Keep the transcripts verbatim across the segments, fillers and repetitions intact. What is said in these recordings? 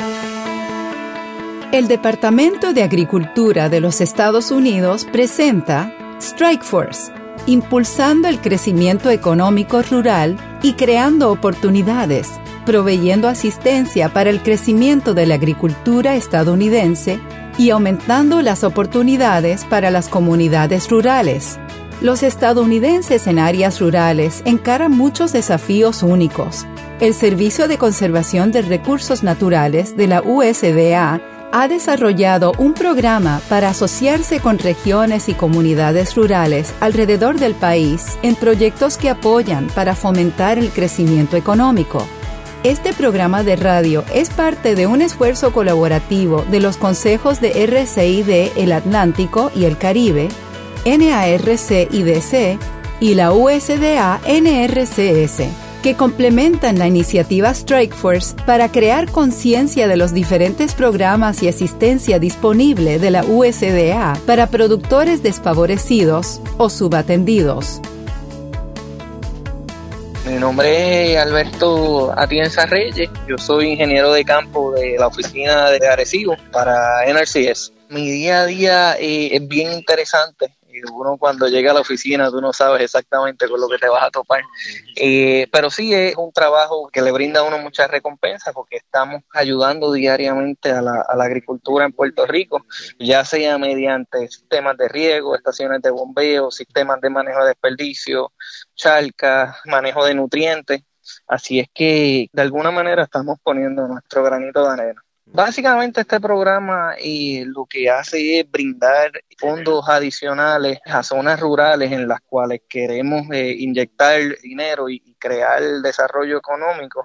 El Departamento de Agricultura de los Estados Unidos presenta Strikeforce, impulsando el crecimiento económico rural y creando oportunidades, proveyendo asistencia para el crecimiento de la agricultura estadounidense y aumentando las oportunidades para las comunidades rurales. Los estadounidenses en áreas rurales encaran muchos desafíos únicos. El Servicio de Conservación de Recursos Naturales de la U S D A ha desarrollado un programa para asociarse con regiones y comunidades rurales alrededor del país en proyectos que apoyan para fomentar el crecimiento económico. Este programa de radio es parte de un esfuerzo colaborativo de los consejos de R C I D El Atlántico y el Caribe, N A R C I D C y la U S D A N R C S, que complementan la iniciativa Strikeforce para crear conciencia de los diferentes programas y asistencia disponible de la U S D A para productores desfavorecidos o subatendidos. Mi nombre es Alberto Atienza Reyes, yo soy ingeniero de campo de la oficina de Arecibo para N R C S. Mi día a día eh, es bien interesante. Uno cuando llega a la oficina tú no sabes exactamente con lo que te vas a topar, eh, pero sí es un trabajo que le brinda a uno muchas recompensas porque estamos ayudando diariamente a la, a la agricultura en Puerto Rico, ya sea mediante sistemas de riego, estaciones de bombeo, sistemas de manejo de desperdicio, charcas, manejo de nutrientes, así es que de alguna manera estamos poniendo nuestro granito de arena. Básicamente este programa eh, lo que hace es brindar fondos adicionales a zonas rurales en las cuales queremos eh, inyectar dinero y, y crear desarrollo económico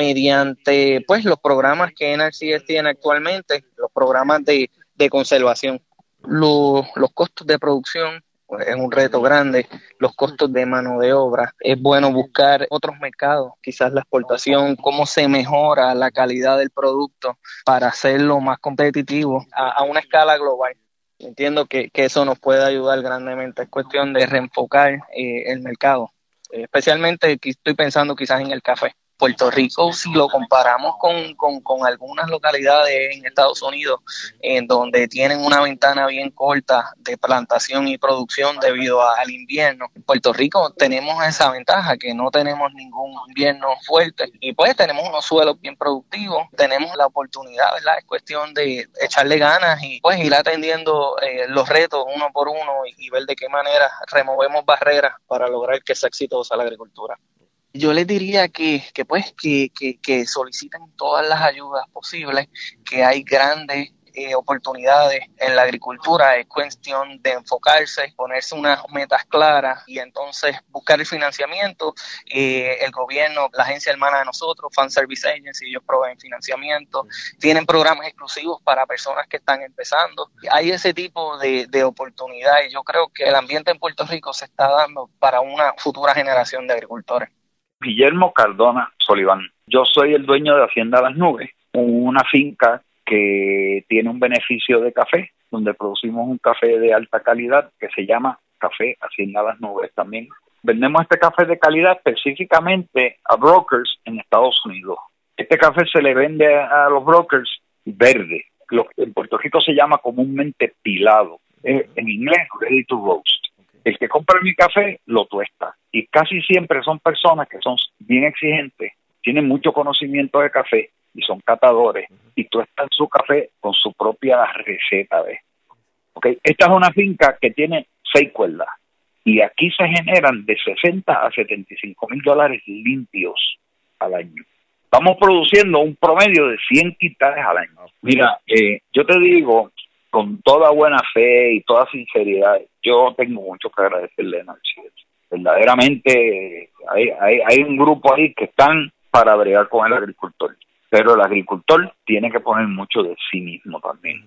mediante pues los programas que N R C S tiene actualmente, los programas de, de conservación. Los, los costos de producción pues, es un reto grande, los costos de mano de obra, es bueno buscar otros mercados, quizás la exportación, cómo se mejora la calidad del producto para hacerlo más competitivo a, a una escala global. Entiendo que, que eso nos puede ayudar grandemente, es cuestión de reenfocar eh, el mercado, eh, especialmente estoy pensando quizás en el café. Puerto Rico, si lo comparamos con, con, con algunas localidades en Estados Unidos, en donde tienen una ventana bien corta de plantación y producción debido a, al invierno, en Puerto Rico tenemos esa ventaja, que no tenemos ningún invierno fuerte y pues tenemos unos suelos bien productivos, tenemos la oportunidad, ¿verdad? Es cuestión de echarle ganas y pues ir atendiendo eh, los retos uno por uno y, y ver de qué manera removemos barreras para lograr que sea exitosa la agricultura. Yo les diría que, que pues que, que, que soliciten todas las ayudas posibles, que hay grandes eh, oportunidades en la agricultura, es cuestión de enfocarse, ponerse unas metas claras y entonces buscar el financiamiento. Eh, el gobierno, la agencia hermana de nosotros, Farm Service Agency, ellos proveen financiamiento, tienen programas exclusivos para personas que están empezando. Hay ese tipo de, de oportunidades y yo creo que el ambiente en Puerto Rico se está dando para una futura generación de agricultores. Guillermo Cardona Soliván. Yo soy el dueño de Hacienda Las Nubes, una finca que tiene un beneficio de café, donde producimos un café de alta calidad que se llama Café Hacienda Las Nubes también. Vendemos este café de calidad específicamente a brokers en Estados Unidos. Este café se le vende a los brokers verde, lo que en Puerto Rico se llama comúnmente pilado, eh, en inglés ready to roast. El que compra mi café lo tuesta y casi siempre son personas que son bien exigentes, tienen mucho conocimiento de café y son catadores y tuestan su café con su propia receta. ¿Ves? Okay. Esta es una finca que tiene seis cuerdas y aquí se generan de sesenta a setenta y cinco mil dólares limpios al año. Estamos produciendo un promedio de cien quintales al año. Mira, eh, yo te digo con toda buena fe y toda sinceridad, yo tengo mucho que agradecerle a N R C S. Verdaderamente hay, hay, hay un grupo ahí que están para bregar con el agricultor, pero el agricultor tiene que poner mucho de sí mismo también.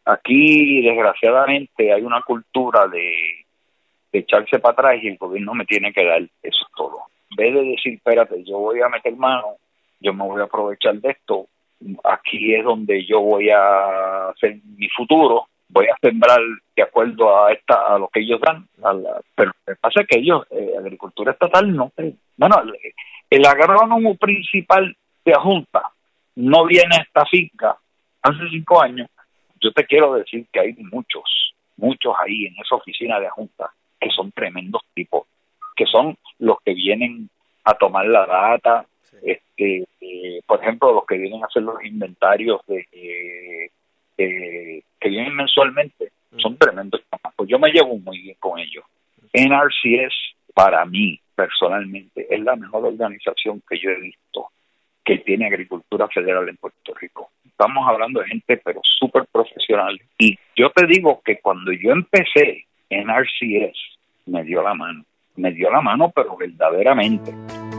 Aquí, desgraciadamente, hay una cultura de, de echarse para atrás y el gobierno me tiene que dar, eso es todo. En vez de decir, espérate, yo voy a meter mano, yo me voy a aprovechar de esto, aquí es donde yo voy a hacer mi futuro, voy a sembrar de acuerdo a esta a lo que ellos dan, a la, pero lo que pasa es que ellos, eh, agricultura estatal, no. Bueno, el, el agrónomo principal de la Junta no viene a esta finca hace cinco años, yo te quiero decir que hay muchos, muchos ahí en esa oficina de junta que son tremendos tipos, que son los que vienen a tomar la data, sí. este, eh, por ejemplo, los que vienen a hacer los inventarios de eh, eh, que vienen mensualmente, mm. son tremendos. Pues yo me llevo muy bien con ellos. N R C S, para mí, personalmente, es la mejor organización que yo he visto que tiene agricultura federal en Puerto Rico. Estamos hablando de gente, pero súper profesional. Y yo te digo que cuando yo empecé, N R C S me dio la mano. Me dio la mano, pero verdaderamente.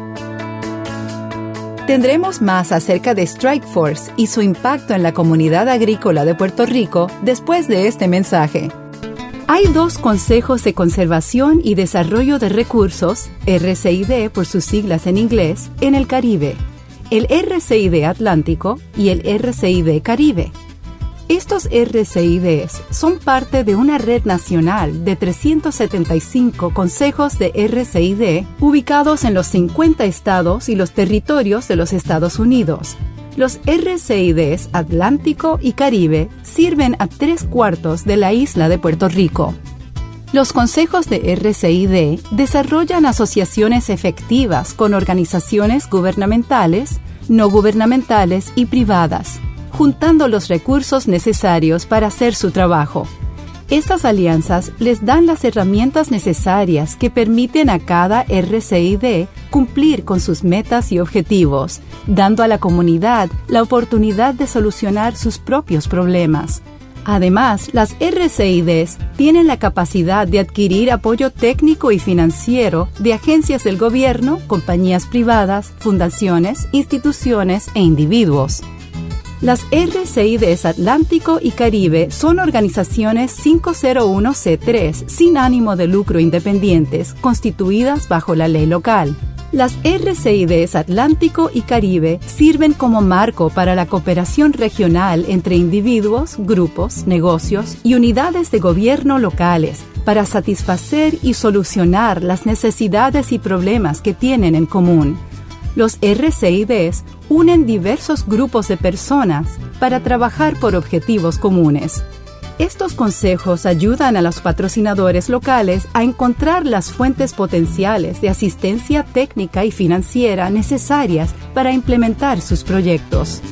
Tendremos más acerca de Strikeforce y su impacto en la comunidad agrícola de Puerto Rico después de este mensaje. Hay dos consejos de conservación y desarrollo de recursos, R C I D por sus siglas en inglés, en el Caribe. El R C I D Atlántico y el R C I D Caribe. Estos R C I Ds son parte de una red nacional de trescientos setenta y cinco consejos de R C I D ubicados en los cincuenta estados y los territorios de los Estados Unidos. Los R C I Ds Atlántico y Caribe sirven a tres cuartos de la isla de Puerto Rico. Los consejos de R C I D desarrollan asociaciones efectivas con organizaciones gubernamentales, no gubernamentales y privadas, juntando los recursos necesarios para hacer su trabajo. Estas alianzas les dan las herramientas necesarias que permiten a cada R C I D cumplir con sus metas y objetivos, dando a la comunidad la oportunidad de solucionar sus propios problemas. Además, las R C I Ds tienen la capacidad de adquirir apoyo técnico y financiero de agencias del gobierno, compañías privadas, fundaciones, instituciones e individuos. Las R C I Ds Atlántico y Caribe son organizaciones cinco cero uno C tres sin ánimo de lucro independientes, constituidas bajo la ley local. Las R C I Ds Atlántico y Caribe sirven como marco para la cooperación regional entre individuos, grupos, negocios y unidades de gobierno locales para satisfacer y solucionar las necesidades y problemas que tienen en común. Los R C I Ds unen diversos grupos de personas para trabajar por objetivos comunes. Estos consejos ayudan a los patrocinadores locales a encontrar las fuentes potenciales de asistencia técnica y financiera necesarias para implementar sus proyectos.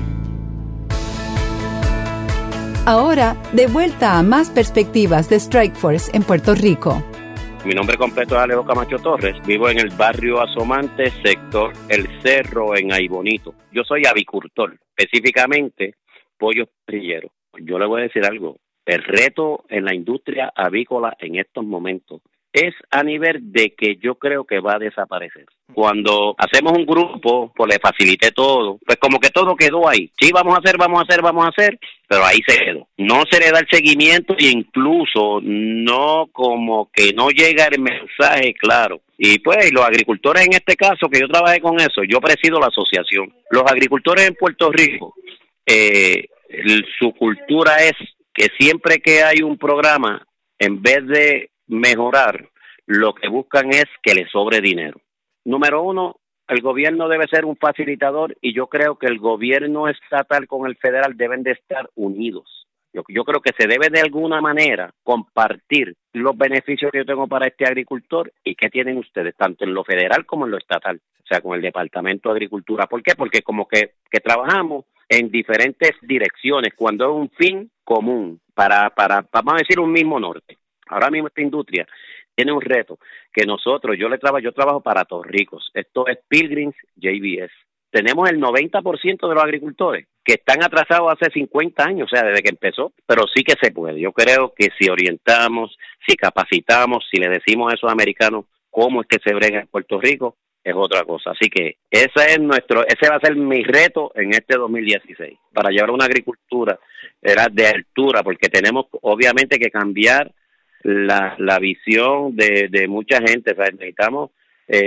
Ahora, de vuelta a más perspectivas de Strikeforce en Puerto Rico. Mi nombre completo es Alejo Camacho Torres. Vivo en el barrio Asomante, sector El Cerro, en Aibonito. Yo soy avicultor, específicamente pollos parrilleros. Yo le voy a decir algo. El reto en la industria avícola en estos momentos es a nivel de que yo creo que va a desaparecer. Cuando hacemos un grupo, pues le facilité todo, pues como que todo quedó ahí. Sí, vamos a hacer, vamos a hacer, vamos a hacer, pero ahí se quedó. No se le da el seguimiento e incluso no como que no llega el mensaje claro. Y pues los agricultores en este caso, que yo trabajé con eso, yo presido la asociación. Los agricultores en Puerto Rico, eh, su cultura es que siempre que hay un programa, en vez de mejorar, lo que buscan es que le sobre dinero. Número uno, el gobierno debe ser un facilitador y yo creo que el gobierno estatal con el federal deben de estar unidos. Yo, yo creo que se debe de alguna manera compartir los beneficios que yo tengo para este agricultor y que tienen ustedes, tanto en lo federal como en lo estatal, o sea, con el Departamento de Agricultura. ¿Por qué? Porque como que, que trabajamos en diferentes direcciones cuando es un fin común para, para, vamos a decir, un mismo norte. Ahora mismo esta industria tiene un reto que nosotros, yo le trabajo, yo trabajo para Torricos, esto es Pilgrims J B S. Tenemos el noventa por ciento de los agricultores que están atrasados hace cincuenta años, o sea, desde que empezó, pero sí que se puede. Yo creo que si orientamos, si capacitamos, si le decimos a esos americanos cómo es que se brega en Puerto Rico, es otra cosa. Así que ese es nuestro, ese va a ser mi reto en este dos mil dieciséis, para llevar una agricultura era de altura, porque tenemos obviamente que cambiar la, la visión de, de mucha gente. O sea, necesitamos eh,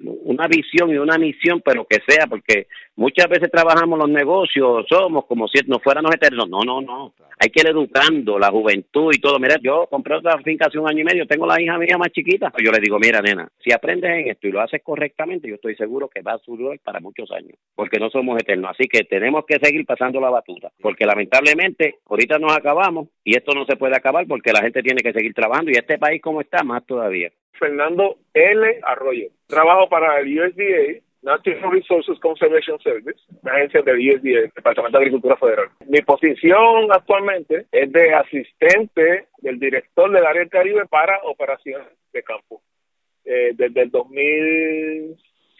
una visión y una misión, pero que sea, porque muchas veces trabajamos los negocios, somos como si nos fuéramos eternos. No, no, no. Hay que ir educando la juventud y todo. Mira, yo compré otra finca hace un año y medio, tengo la hija mía más chiquita. Yo le digo, mira, nena, si aprendes en esto y lo haces correctamente, yo estoy seguro que va a durar para muchos años, porque no somos eternos. Así que tenemos que seguir pasando la batuta, porque lamentablemente ahorita nos acabamos y esto no se puede acabar porque la gente tiene que seguir trabajando y este país como está, más todavía. Fernando L. Arroyo. Trabajo para el U S D A, Natural Resources Conservation Service, una agencia del U S D A, Departamento de Agricultura Federal. Mi posición actualmente es de asistente del director del área del Caribe para operaciones de campo. Eh, desde el dos mil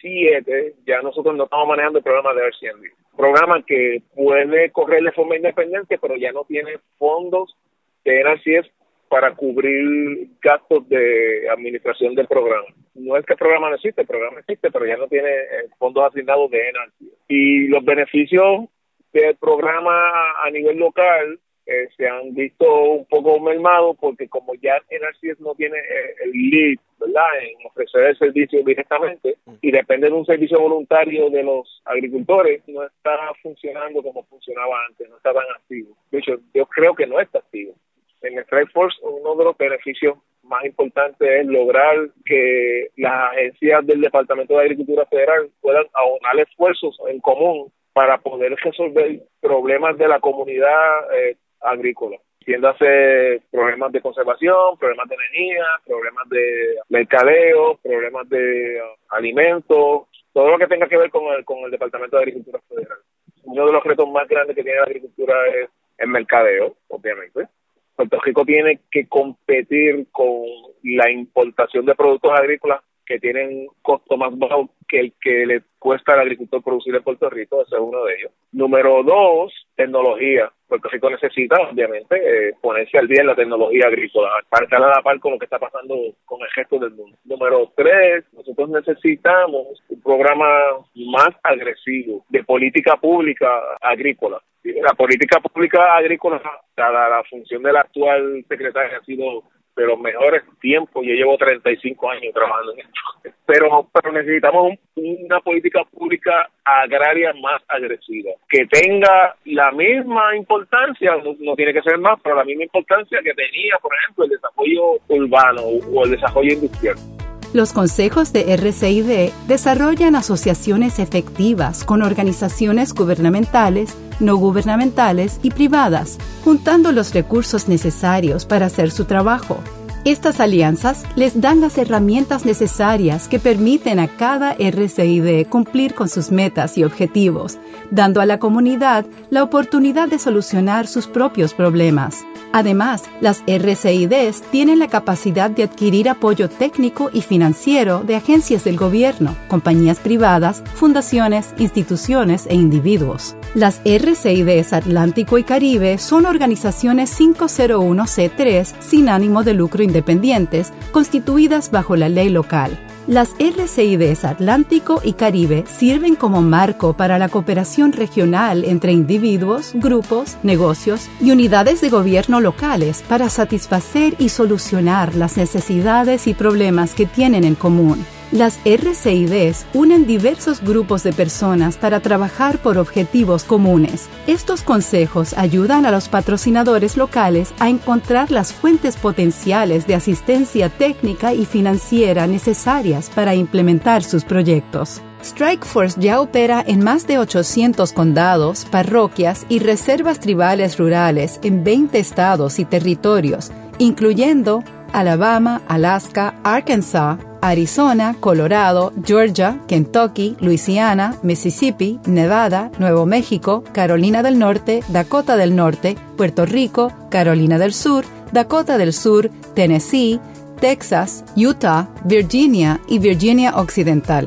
siete ya nosotros no estamos manejando el programa de R C M D. Programa que puede correr de forma independiente, pero ya no tiene fondos de N R C S para cubrir gastos de administración del programa. No es que el programa no existe, el programa existe, pero ya no tiene fondos asignados de N R C S. Y los beneficios del programa a nivel local eh, se han visto un poco mermados porque como ya N R C S no tiene eh, el lead, ¿verdad?, en ofrecer el servicio directamente y depende de un servicio voluntario de los agricultores, no está funcionando como funcionaba antes, no está tan activo. De hecho, yo creo que no está activo. En Strikeforce, uno de los beneficios más importantes es lograr que las agencias del Departamento de Agricultura Federal puedan aunar esfuerzos en común para poder resolver problemas de la comunidad eh, agrícola. Entiéndase problemas de conservación, problemas de energía, problemas de mercadeo, problemas de uh, alimentos, todo lo que tenga que ver con el, con el Departamento de Agricultura Federal. Uno de los retos más grandes que tiene la agricultura es el mercadeo, obviamente. Puerto Rico tiene que competir con la importación de productos agrícolas que tienen costo más bajo que el que le cuesta al agricultor producir en Puerto Rico. Ese es uno de ellos. Número dos, tecnología. Puerto Rico necesita, obviamente, eh, ponerse al día en la tecnología agrícola, para estar a la par con lo que está pasando con el resto del mundo. Número tres, nosotros necesitamos un programa más agresivo de política pública agrícola. La política pública agrícola, dada la función del actual secretario, ha sido de los mejores tiempos. Yo llevo treinta y cinco años trabajando en esto. Pero, pero necesitamos un, una política pública agraria más agresiva, que tenga la misma importancia, no, no tiene que ser más, pero la misma importancia que tenía, por ejemplo, el desarrollo urbano o el desarrollo industrial. Los consejos de R C I D desarrollan asociaciones efectivas con organizaciones gubernamentales, no gubernamentales y privadas, juntando los recursos necesarios para hacer su trabajo. Estas alianzas les dan las herramientas necesarias que permiten a cada R C I D cumplir con sus metas y objetivos, dando a la comunidad la oportunidad de solucionar sus propios problemas. Además, las R C I Ds tienen la capacidad de adquirir apoyo técnico y financiero de agencias del gobierno, compañías privadas, fundaciones, instituciones e individuos. Las R C I Ds Atlántico y Caribe son organizaciones cinco cero uno C tres sin ánimo de lucro independientes, constituidas bajo la ley local. Las R C I Ds Atlántico y Caribe sirven como marco para la cooperación regional entre individuos, grupos, negocios y unidades de gobierno locales para satisfacer y solucionar las necesidades y problemas que tienen en común. Las R C I Ds unen diversos grupos de personas para trabajar por objetivos comunes. Estos consejos ayudan a los patrocinadores locales a encontrar las fuentes potenciales de asistencia técnica y financiera necesarias para implementar sus proyectos. Strikeforce ya opera en más de ochocientos condados, parroquias y reservas tribales rurales en veinte estados y territorios, incluyendo Alabama, Alaska, Arkansas, Arizona, Colorado, Georgia, Kentucky, Luisiana, Mississippi, Nevada, Nuevo México, Carolina del Norte, Dakota del Norte, Puerto Rico, Carolina del Sur, Dakota del Sur, Tennessee, Texas, Utah, Virginia y Virginia Occidental.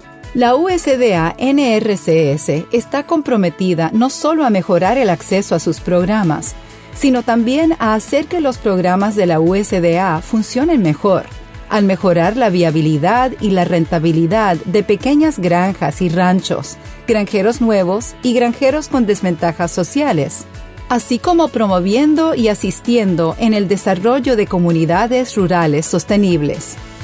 La U S D A N R C S está comprometida no solo a mejorar el acceso a sus programas, sino también a hacer que los programas de la U S D A funcionen mejor, al mejorar la viabilidad y la rentabilidad de pequeñas granjas y ranchos, granjeros nuevos y granjeros con desventajas sociales, así como promoviendo y asistiendo en el desarrollo de comunidades rurales sostenibles.